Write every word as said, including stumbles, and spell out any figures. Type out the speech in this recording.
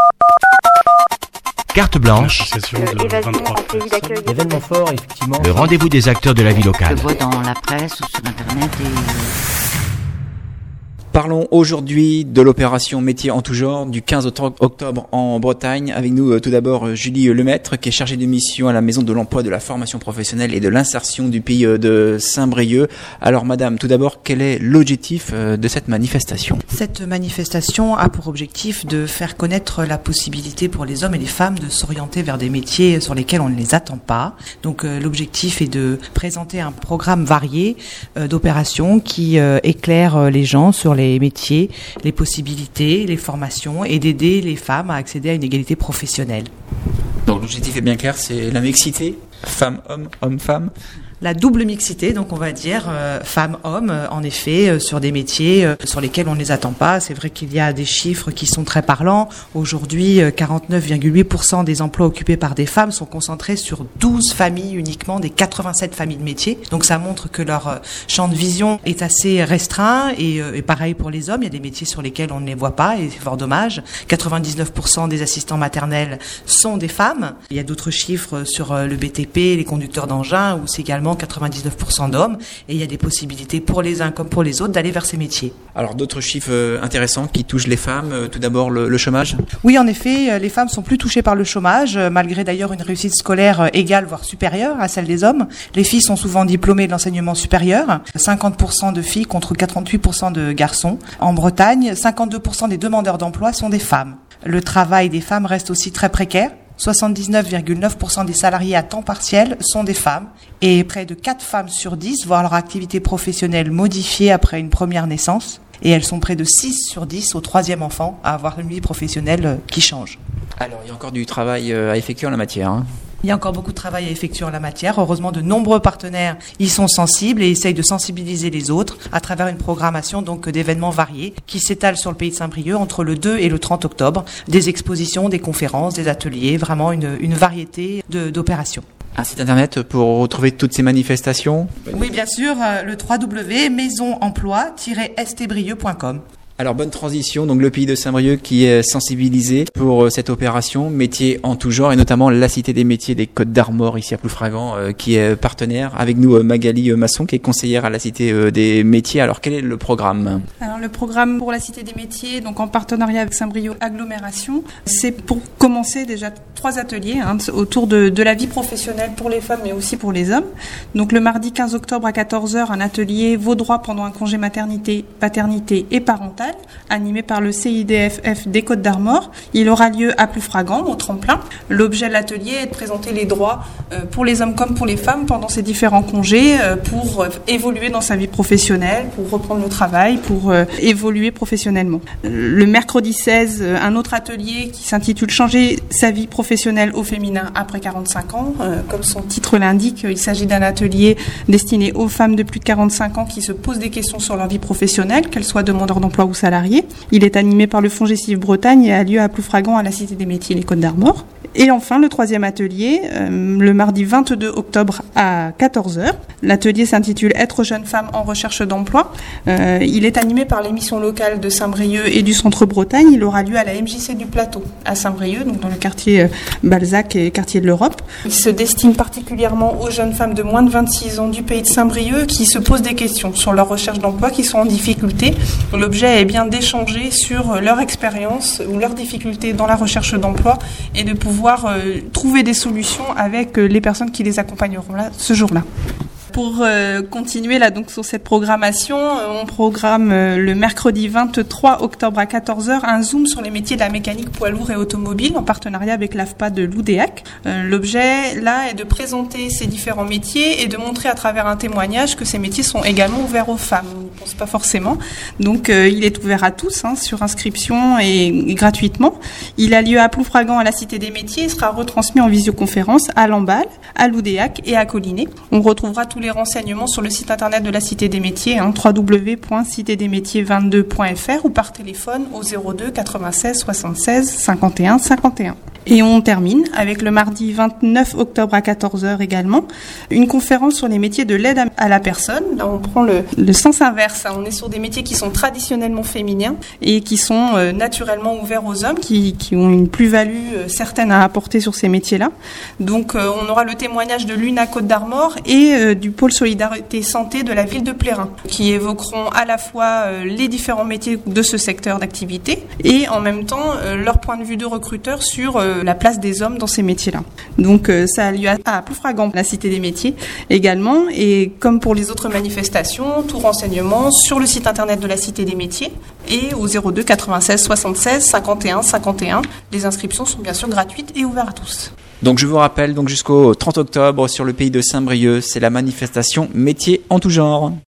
Carte blanche. Événement fort, effectivement. Le rendez-vous des acteurs de la vie locale. Je vois dans la presse ou sur Internet et... Parlons aujourd'hui de l'opération Métiers en tout genre du quinze octobre en Bretagne. Avec nous tout d'abord Julie Lemaître qui est chargée de mission à la Maison de l'Emploi, de la Formation Professionnelle et de l'Insertion du pays de Saint-Brieuc. Alors madame, tout d'abord, quel est l'objectif de cette manifestation ? Cette manifestation a pour objectif de faire connaître la possibilité pour les hommes et les femmes de s'orienter vers des métiers sur lesquels on ne les attend pas. Donc euh, l'objectif est de présenter un programme varié euh, d'opérations qui euh, éclaire les gens sur les les métiers, les possibilités, les formations et d'aider les femmes à accéder à une égalité professionnelle. Donc l'objectif est bien clair, c'est la mixité, femmes-hommes, hommes-femmes. La double mixité, donc on va dire euh, femmes-hommes, euh, en effet, euh, sur des métiers euh, sur lesquels on ne les attend pas. C'est vrai qu'il y a des chiffres qui sont très parlants. Aujourd'hui, euh, quarante-neuf virgule huit pour cent des emplois occupés par des femmes sont concentrés sur douze familles uniquement, des quatre-vingt-sept familles de métiers. Donc ça montre que leur euh, champ de vision est assez restreint et, euh, et pareil pour les hommes. Il y a des métiers sur lesquels on ne les voit pas et c'est fort dommage. quatre-vingt-dix-neuf pour cent des assistants maternels sont des femmes. Il y a d'autres chiffres sur euh, le B T P, les conducteurs d'engins, où c'est également quatre-vingt-dix-neuf pour cent d'hommes et il y a des possibilités pour les uns comme pour les autres d'aller vers ces métiers. Alors d'autres chiffres intéressants qui touchent les femmes, tout d'abord le, le chômage ? Oui, en effet, les femmes sont plus touchées par le chômage, malgré d'ailleurs une réussite scolaire égale voire supérieure à celle des hommes. Les filles sont souvent diplômées de l'enseignement supérieur, cinquante pour cent de filles contre quarante-huit pour cent de garçons. En Bretagne, cinquante-deux pour cent des demandeurs d'emploi sont des femmes. Le travail des femmes reste aussi très précaire. soixante-dix-neuf virgule neuf pour cent des salariés à temps partiel sont des femmes et près de quatre femmes sur dix voient leur activité professionnelle modifiée après une première naissance et elles sont près de six sur dix au troisième enfant à avoir une vie professionnelle qui change. Alors il y a encore du travail à effectuer en la matière, hein. Il y a encore beaucoup de travail à effectuer en la matière. Heureusement, de nombreux partenaires y sont sensibles et essayent de sensibiliser les autres à travers une programmation donc d'événements variés qui s'étalent sur le pays de Saint-Brieuc entre le deux et le trente octobre. Des expositions, des conférences, des ateliers, vraiment une, une variété de, d'opérations. Un site internet pour retrouver toutes ces manifestations ? Oui, bien sûr, le w w w point maison emploi tiret s t brieuc point com. Alors bonne transition, donc le pays de Saint-Brieuc qui est sensibilisé pour cette opération Métiers en tout genre et notamment la Cité des métiers des Côtes d'Armor ici à Ploufragan euh, qui est partenaire. Avec nous euh, Magali Masson qui est conseillère à la Cité euh, des métiers. Alors quel est le programme ? Alors le programme pour la Cité des métiers, donc en partenariat avec Saint-Brieuc Agglomération, c'est pour commencer déjà trois ateliers hein, autour de, de la vie professionnelle pour les femmes mais aussi pour les hommes. Donc le mardi quinze octobre à quatorze heures, un atelier Vos droits pendant un congé maternité, paternité et parental, animé par le C I D F F des Côtes d'Armor. Il aura lieu à Ploufragan, au tremplin. L'objet de l'atelier est de présenter les droits euh, pour les hommes comme pour les femmes pendant ces différents congés euh, pour euh, évoluer dans sa vie professionnelle, pour reprendre le travail, pour euh, évoluer professionnellement. Le mercredi seize, euh, un autre atelier qui s'intitule Changer sa vie professionnelle au féminin après quarante-cinq ans. Euh, comme son titre l'indique, il s'agit d'un atelier destiné aux femmes de plus de quarante-cinq ans qui se posent des questions sur leur vie professionnelle, qu'elles soient demandeurs d'emploi ou salariés. Il est animé par le FONGECIF Bretagne et a lieu à Ploufragan à la Cité des métiers les Côtes d'Armor. Et enfin, le troisième atelier, euh, le mardi vingt-deux octobre à quatorze heures. L'atelier s'intitule Être jeune femme en recherche d'emploi. Euh, il est animé par l'émission locale de Saint-Brieuc et du Centre Bretagne. Il aura lieu à la M J C du Plateau à Saint-Brieuc, donc dans le quartier euh, Balzac et quartier de l'Europe. Il se destine particulièrement aux jeunes femmes de moins de vingt-six ans du pays de Saint-Brieuc qui se posent des questions sur leur recherche d'emploi, qui sont en difficulté. L'objet est bien d'échanger sur leur expérience ou leurs difficultés dans la recherche d'emploi et de pouvoir euh, trouver des solutions avec euh, les personnes qui les accompagneront là, ce jour-là. Pour euh, continuer là donc sur cette programmation, euh, on programme euh, le mercredi vingt-trois octobre à quatorze heures un zoom sur les métiers de la mécanique poids lourd et automobile en partenariat avec l'A F P A de l'Oudéac. Euh, l'objet là est de présenter ces différents métiers et de montrer à travers un témoignage que ces métiers sont également ouverts aux femmes. On n'y pense pas forcément. Donc euh, il est ouvert à tous hein, sur inscription et, et gratuitement. Il a lieu à Ploufragan à la Cité des métiers et sera retransmis en visioconférence à Lamballe, à l'Oudéac et à Collinet. On retrouvera tous les renseignements sur le site internet de la Cité des métiers, hein, w w w point cité des métiers vingt-deux point f r ou par téléphone au zéro deux quatre-vingt-seize soixante-seize cinquante et un cinquante et un. Et on termine avec le mardi vingt-neuf octobre à quatorze heures également, une conférence sur les métiers de l'aide à la personne. Là, on prend le, le sens inverse. On est sur des métiers qui sont traditionnellement féminins et qui sont euh, naturellement ouverts aux hommes, qui, qui ont une plus-value euh, certaine à apporter sur ces métiers-là. Donc, euh, on aura le témoignage de l'U N A Côte d'Armor et euh, du pôle solidarité santé de la ville de Plérin, qui évoqueront à la fois euh, les différents métiers de ce secteur d'activité et en même temps euh, leur point de vue de recruteur sur euh, la place des hommes dans ces métiers-là. Donc euh, ça a lieu à, à Ploufragan, la Cité des métiers également, et comme pour les autres manifestations, tout renseignement sur le site internet de la Cité des métiers et au zéro deux quatre-vingt-seize soixante-seize cinquante et un cinquante et un. Les inscriptions sont bien sûr gratuites et ouvertes à tous. Donc je vous rappelle, donc jusqu'au trente octobre sur le pays de Saint-Brieuc, c'est la manifestation métiers en tout genre.